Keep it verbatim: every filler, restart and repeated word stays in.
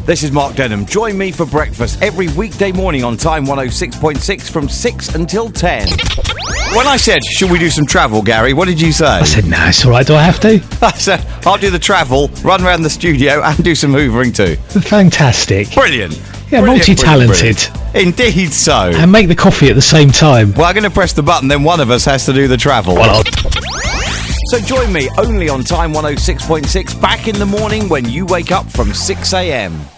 This is Mark Denham. Join me for breakfast every weekday morning on Time one oh six point six from six until ten. When I said, should we do some travel, Gary, what did you say? I said, no, it's all right. Do I have to? I said, I'll do the travel, run around the studio and do some hoovering too. Fantastic. Brilliant. Yeah, Brilliant, multi-talented. brilliant, brilliant. Indeed so. And make the coffee at the same time. Well, I'm going to press the button, then one of us has to do the travel. Well, I'll... So join me only on Time one oh six point six back in the morning when you wake up from six a.m.